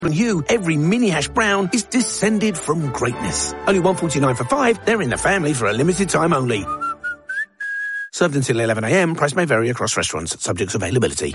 And you, every mini hash brown is descended from greatness. Only $1.49 for 5, they're in the family for a limited time only. Served until 11 a.m, price may vary across restaurants, subject to availability.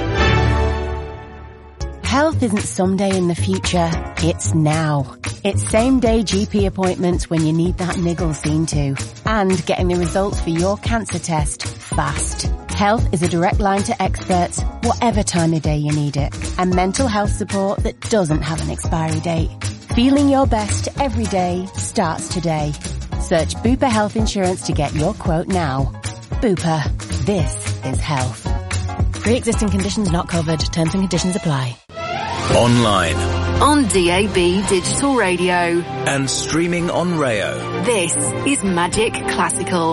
Health isn't someday in the future, it's now. It's same-day GP appointments when you need that niggle seen to. And getting the results for your cancer test fast. Health is a direct line to experts, whatever time of day you need it. And mental health support that doesn't have an expiry date. Feeling your best every day starts today. Search Bupa Health Insurance to get your quote now. Bupa, this is health. Pre-existing conditions not covered. Terms and conditions apply. Online. On DAB Digital Radio. And streaming on Rayo. This is Magic Classical.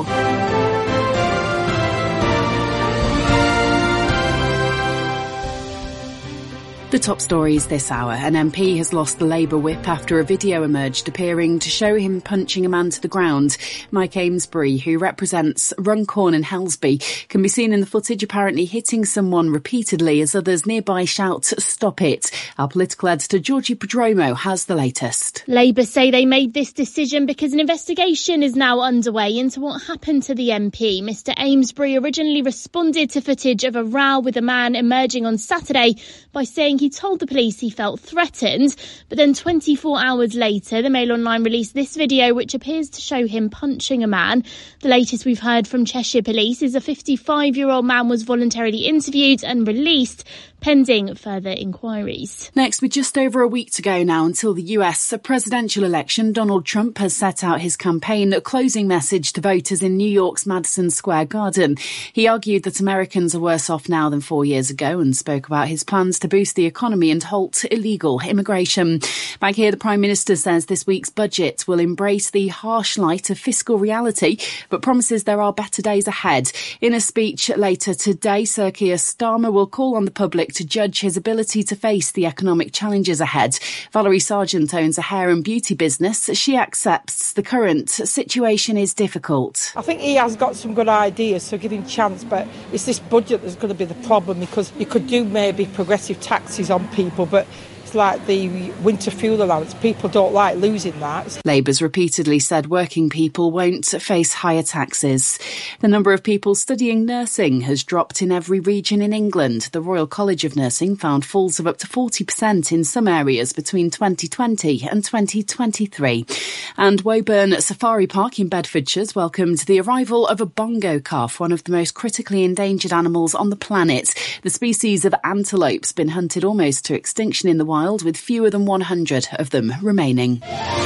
The top stories this hour. An MP has lost the Labour whip after a video emerged appearing to show him punching a man to the ground. Mike Amesbury, who represents Runcorn and Helsby, can be seen in the footage apparently hitting someone repeatedly as others nearby shout, "Stop it." Our political editor Georgie Prodromo has the latest. Labour say they made this decision because an investigation is now underway into what happened to the MP. Mr Amesbury originally responded to footage of a row with a man emerging on Saturday by saying he told the police he felt threatened, but then 24 hours later, the Mail Online released this video which appears to show him punching a man. The latest we've heard from Cheshire Police is a 55-year-old man was voluntarily interviewed and released, pending further inquiries. Next, with just over a week to go now until the US presidential election, Donald Trump has set out his campaign closing message to voters in New York's Madison Square Garden. He argued that Americans are worse off now than 4 years ago and spoke about his plans to boost the economy and halt illegal immigration. Back here, the Prime Minister says this week's budget will embrace the harsh light of fiscal reality, but promises there are better days ahead. In a speech later today, Sir Keir Starmer will call on the public to judge his ability to face the economic challenges ahead. Valerie Sargent owns a hair and beauty business. She accepts the current situation is difficult. I think he has got some good ideas, so give him a chance, but it's this budget that's going to be the problem, because you could do maybe progressive taxes on people, but it's like the winter fuel allowance. People don't like losing that. Labour's repeatedly said working people won't face higher taxes. The number of people studying nursing has dropped in every region in England. The Royal College of Nursing found falls of up to 40% in some areas between 2020 and 2023. And Woburn Safari Park in Bedfordshire's welcomed the arrival of a bongo calf, one of the most critically endangered animals on the planet. The species of antelope's been hunted almost to extinction in the wild, with fewer than 100 of them remaining.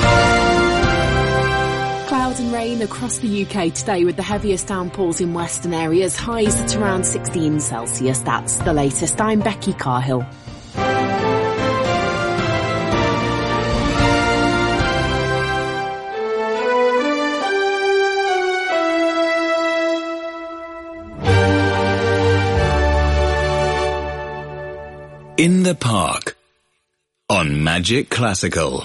Clouds and rain across the UK today, with the heaviest downpours in western areas, highs at around 16 Celsius. That's the latest. I'm Becky Carhill. In the Park on Magic Classical.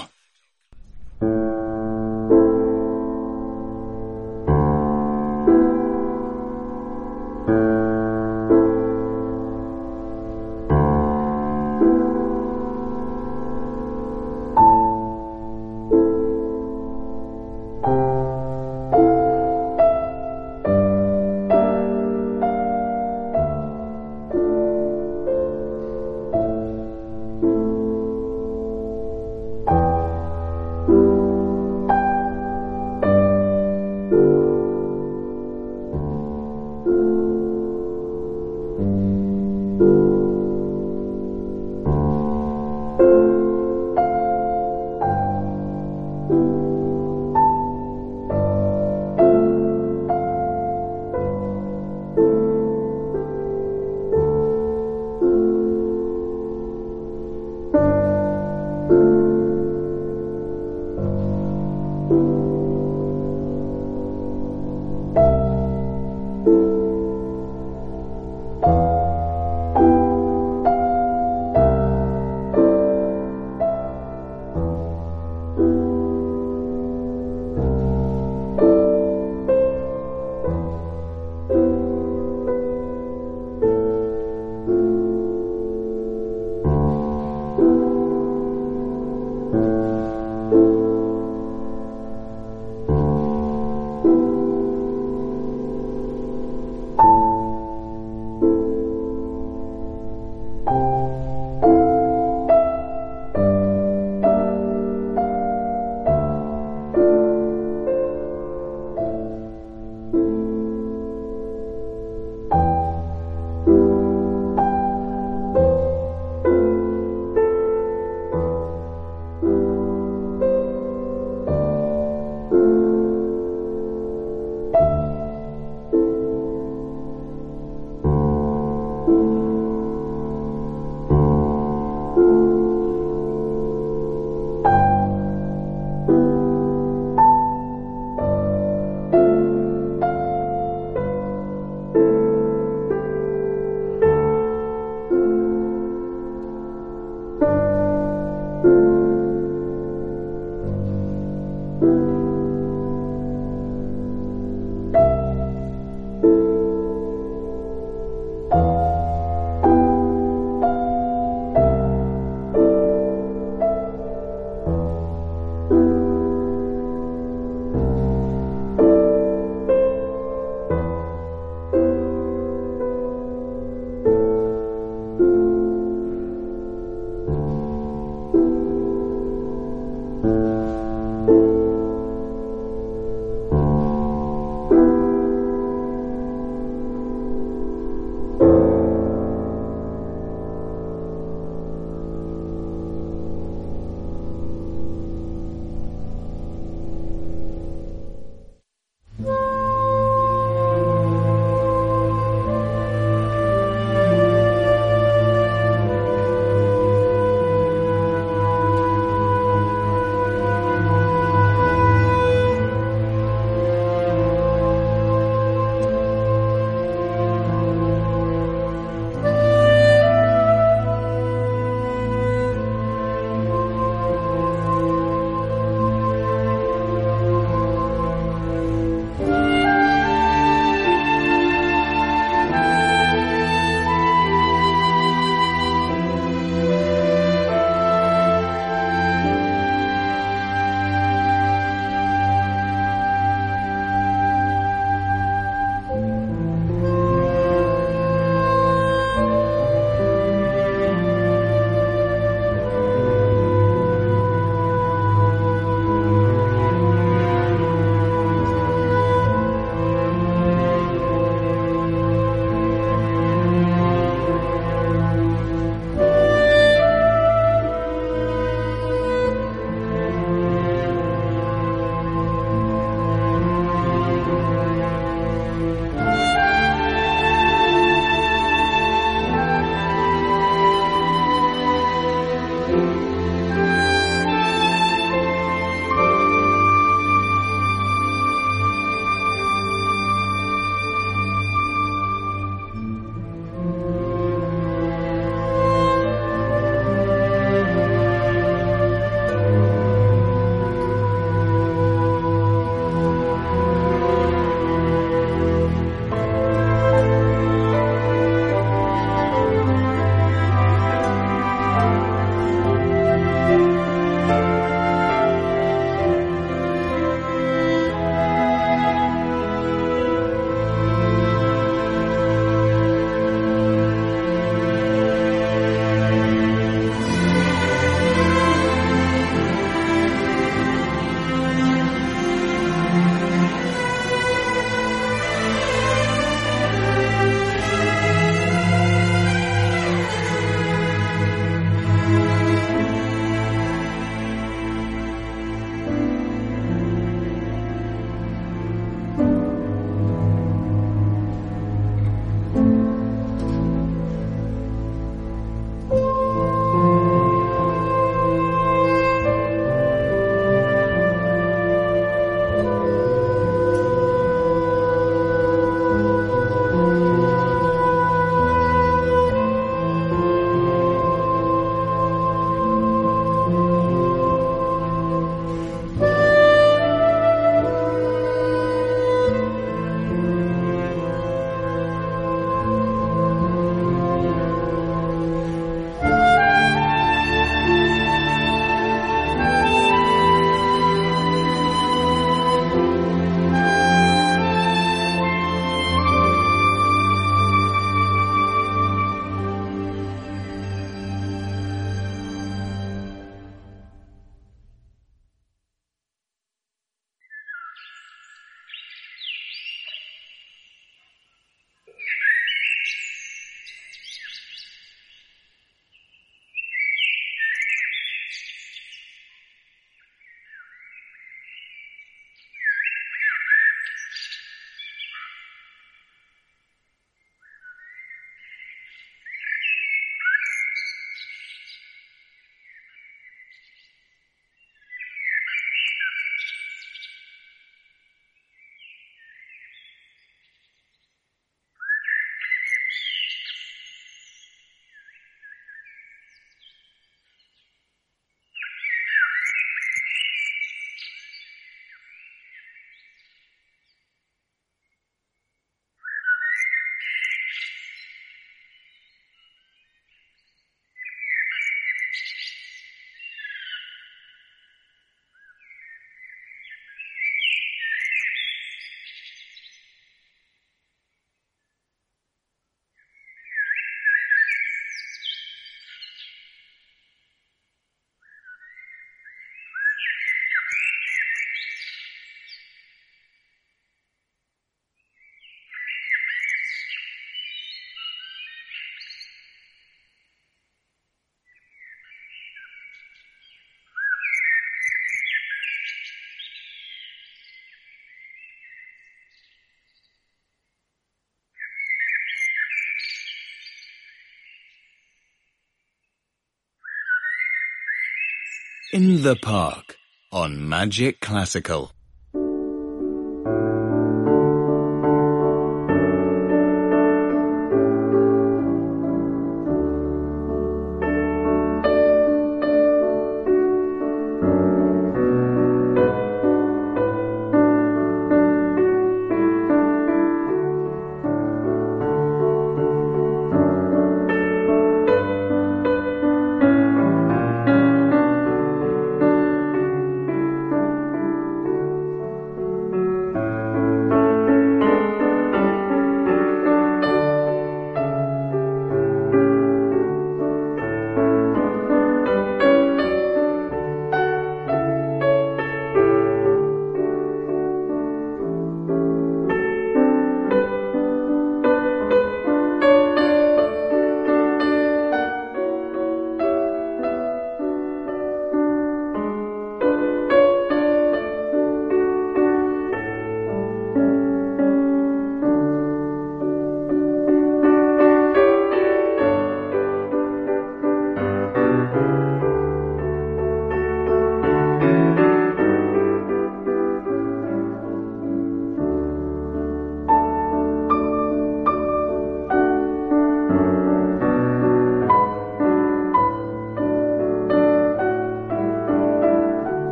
In the Park on Magic Classical.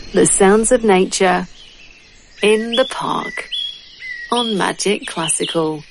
The sounds of nature in the park on Magic Classical.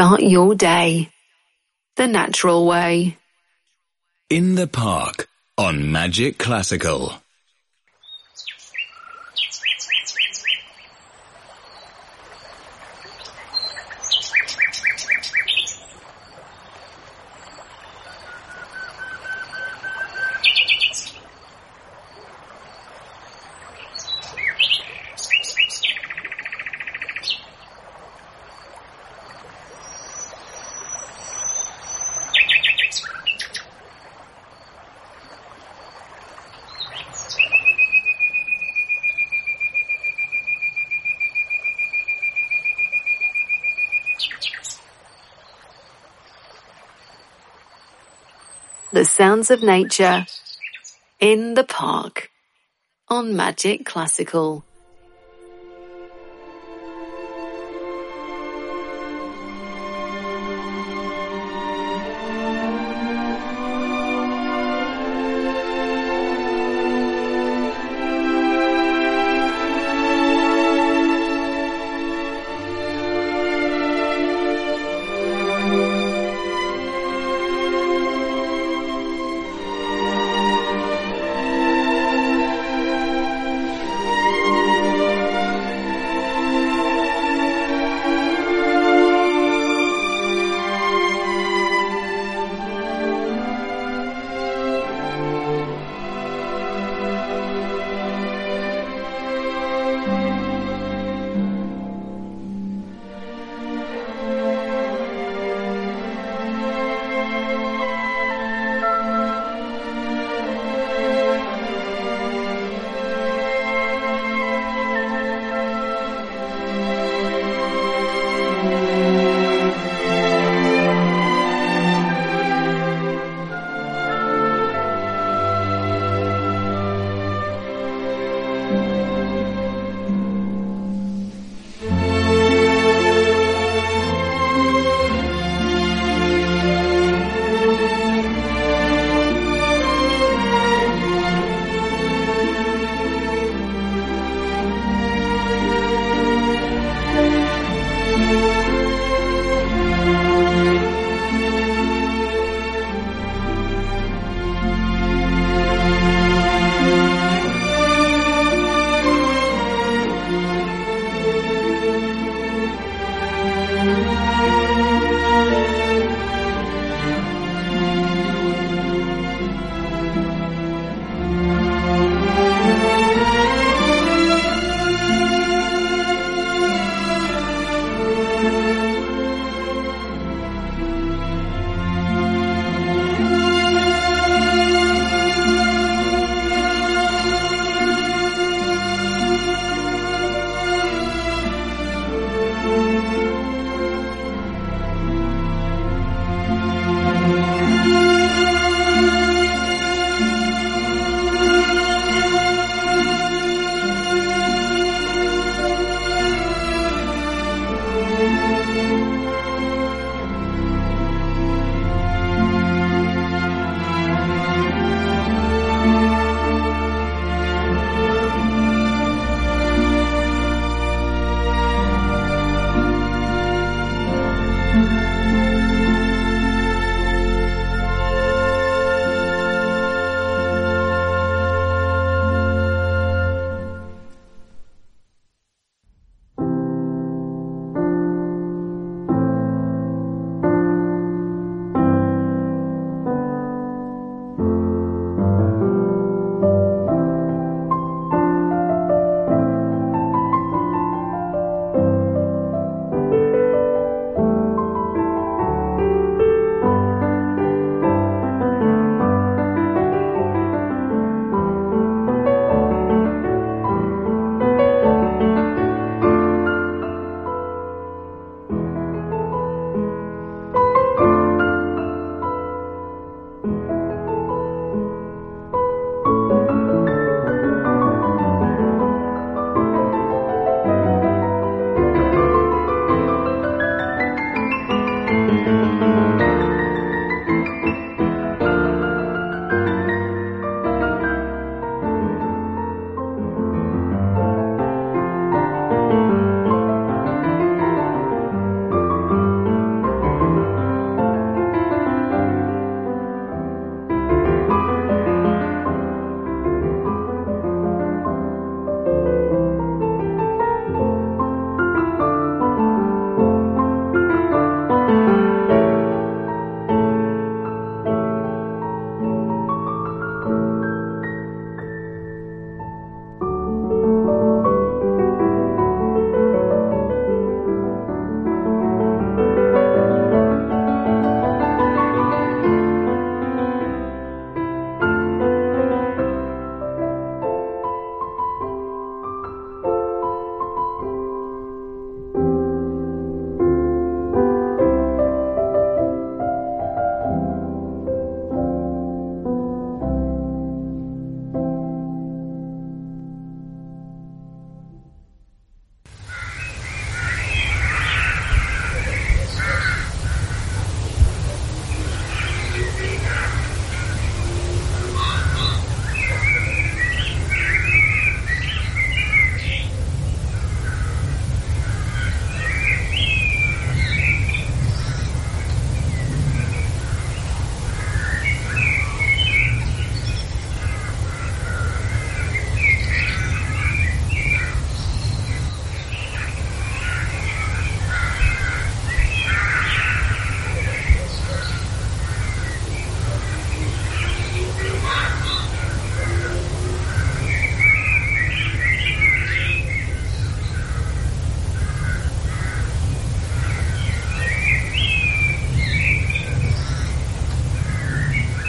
Start your day the natural way. In the Park on Magic Classical. The sounds of nature in the park on Magic Classical.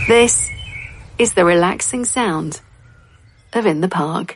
This is the relaxing sound of In the Park.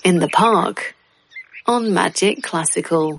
In the Park on Magic Classical.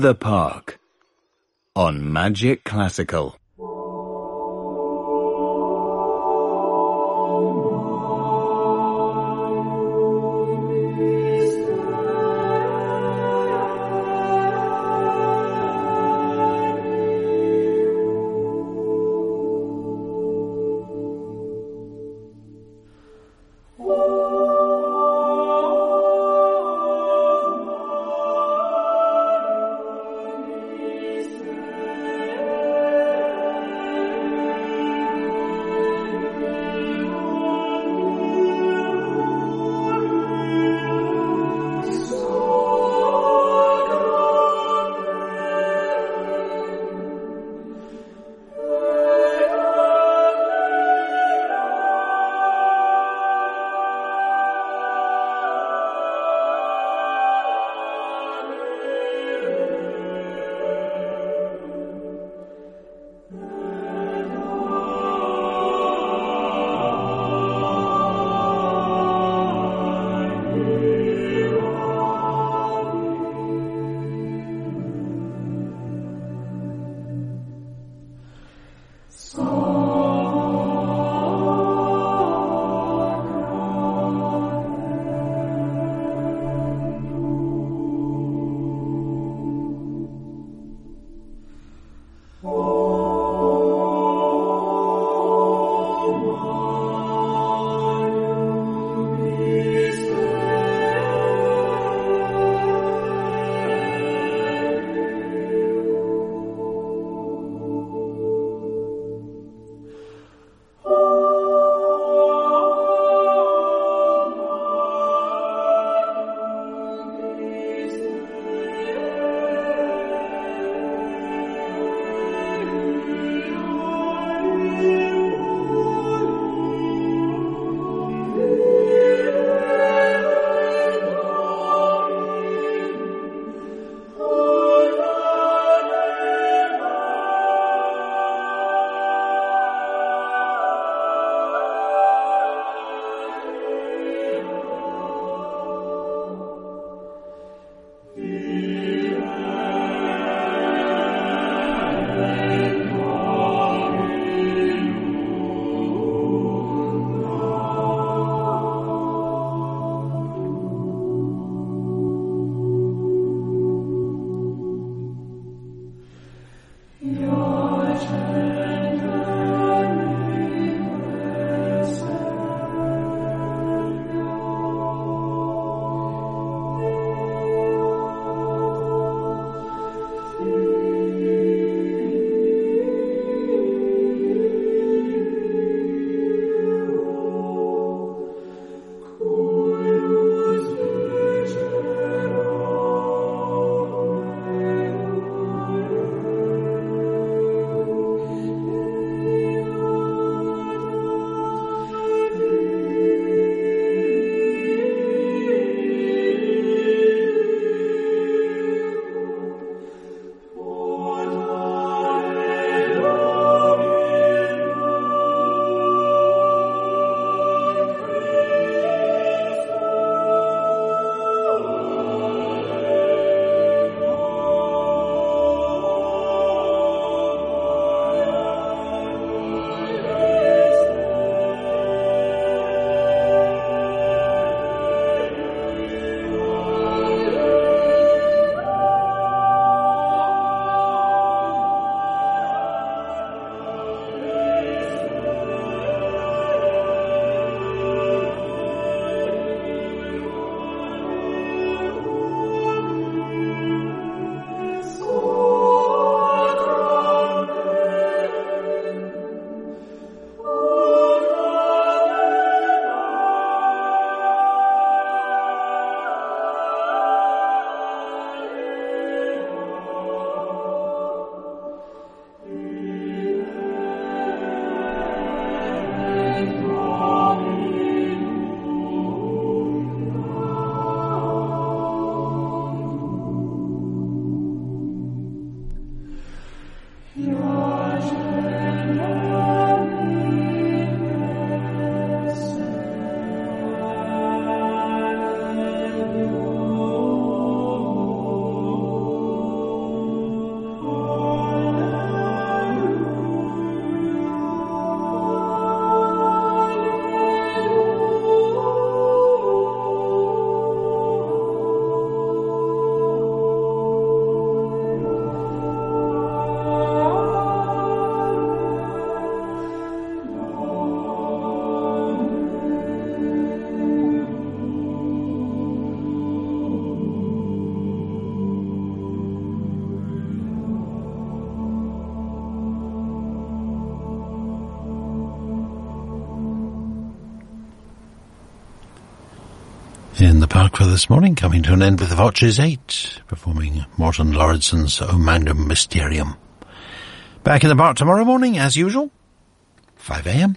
In the Park on Magic Classical. In the park for this morning, coming to an end with the Voces 8, performing Morton Lauridsen's O Magnum Mysterium. Back in the park tomorrow morning, as usual, 5 a.m.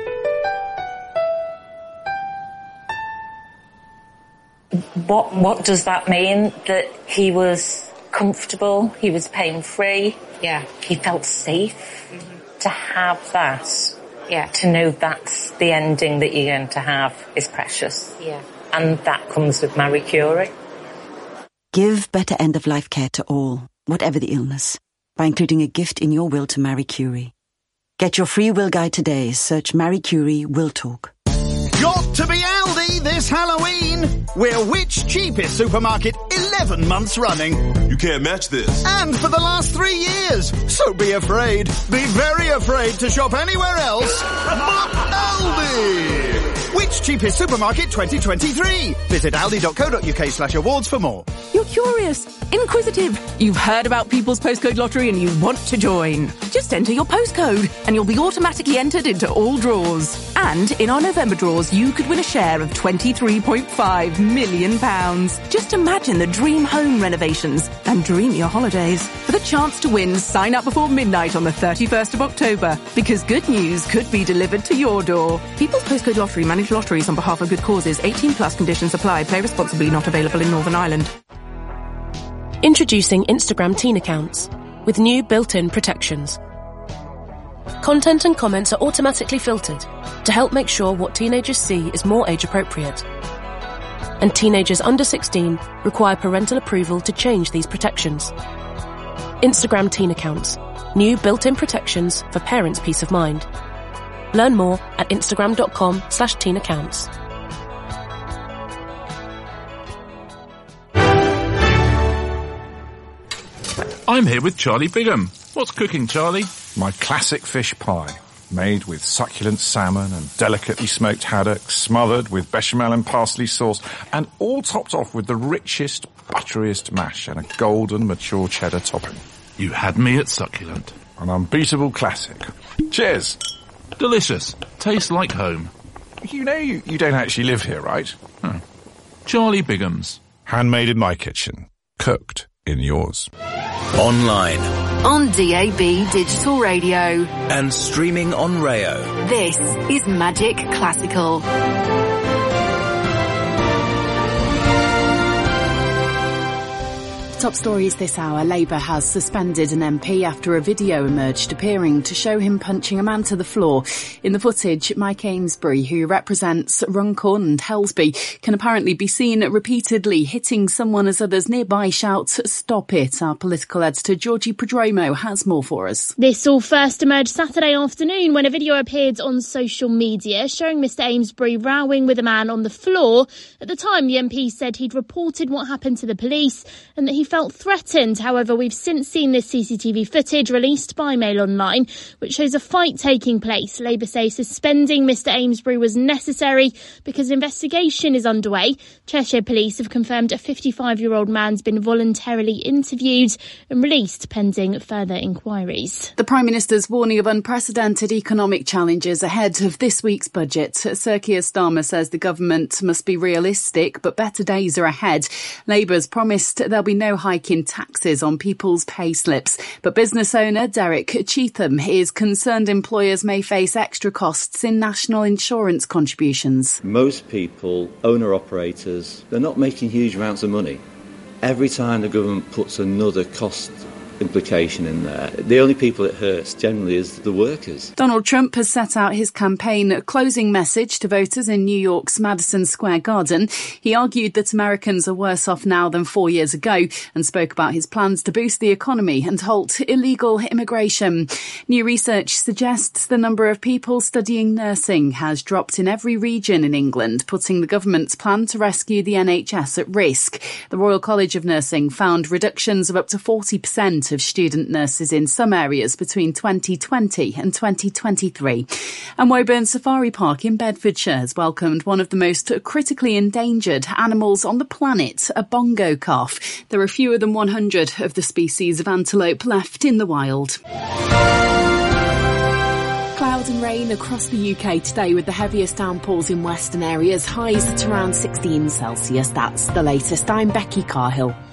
What does that mean? That he was comfortable, he was pain-free, he felt safe to have that, to know that's the ending that you're going to have is precious. And that comes with Marie Curie. Give better end-of-life care to all, whatever the illness, by including a gift in your will to Marie Curie. Get your free will guide today. Search Marie Curie Will Talk. Got to be Aldi this Halloween! We're Which Cheapest Supermarket 11 months running. You can't match this. And for the last 3 years. So be afraid. Be very afraid to shop anywhere else but Aldi! Which Cheapest Supermarket 2023. Visit aldi.co.uk/awards for more. You're curious, inquisitive. You've heard about People's Postcode Lottery and you want to join. Just enter your postcode and you'll be automatically entered into all draws. And in our November draws, you could win a share of £23.5 million. Just imagine the dream home renovations and dream your holidays. For the chance to win, sign up before midnight on the 31st of October, because good news could be delivered to your door. People's Postcode Lottery manage lotteries on behalf of good causes. 18+ conditions apply. Play responsibly. Not available in Northern Ireland. Introducing Instagram teen accounts with new built-in protections. Content and comments are automatically filtered to help make sure what teenagers see is more age-appropriate. And teenagers under 16 require parental approval to change these protections. Instagram teen accounts. New built-in protections for parents' peace of mind. Learn more at instagram.com/teenaccounts. I'm here with Charlie Bigham. What's cooking, Charlie? My classic fish pie, made with succulent salmon and delicately smoked haddock, smothered with bechamel and parsley sauce, and all topped off with the richest, butteriest mash and a golden, mature cheddar topping. You had me at succulent. An unbeatable classic. Cheers! Delicious. Tastes like home. You know you don't actually live here, right? Charlie Bigham's. Handmade in my kitchen. Cooked in yours. Online. On DAB Digital Radio. And streaming on Rayo. This is Magic Classical. Top stories this hour. Labour has suspended an MP after a video emerged appearing to show him punching a man to the floor. In the footage, Mike Amesbury, who represents Runcorn and Helsby, can apparently be seen repeatedly hitting someone as others nearby shout, "Stop it." Our political editor Georgie Prodromo has more for us. This all first emerged Saturday afternoon when a video appeared on social media showing Mr Amesbury rowing with a man on the floor. At the time, the MP said he'd reported what happened to the police and that he felt threatened. However, we've since seen this CCTV footage released by Mail Online, which shows a fight taking place. Labour say suspending Mr Amesbury was necessary because investigation is underway. Cheshire Police have confirmed a 55-year-old man's been voluntarily interviewed and released pending further inquiries. The Prime Minister's warning of unprecedented economic challenges ahead of this week's budget. Sir Keir Starmer says the government must be realistic, but better days are ahead. Labour's promised there'll be no hike in taxes on people's pay slips. But business owner Derek Cheetham is concerned employers may face extra costs in national insurance contributions. Most people, owner-operators, they're not making huge amounts of money. Every time the government puts another cost implication in there, the only people it hurts generally is the workers. Donald Trump has set out his campaign closing message to voters in New York's Madison Square Garden. He argued that Americans are worse off now than 4 years ago and spoke about his plans to boost the economy and halt illegal immigration. New research suggests the number of people studying nursing has dropped in every region in England, putting the government's plan to rescue the NHS at risk. The Royal College of Nursing found reductions of up to 40% of student nurses in some areas between 2020 and 2023. And Woburn Safari Park in Bedfordshire has welcomed one of the most critically endangered animals on the planet, a bongo calf. There are fewer than 100 of the species of antelope left in the wild. Clouds and rain across the UK today with the heaviest downpours in western areas. Highs at around 16 Celsius. That's the latest. I'm Becky Carhill.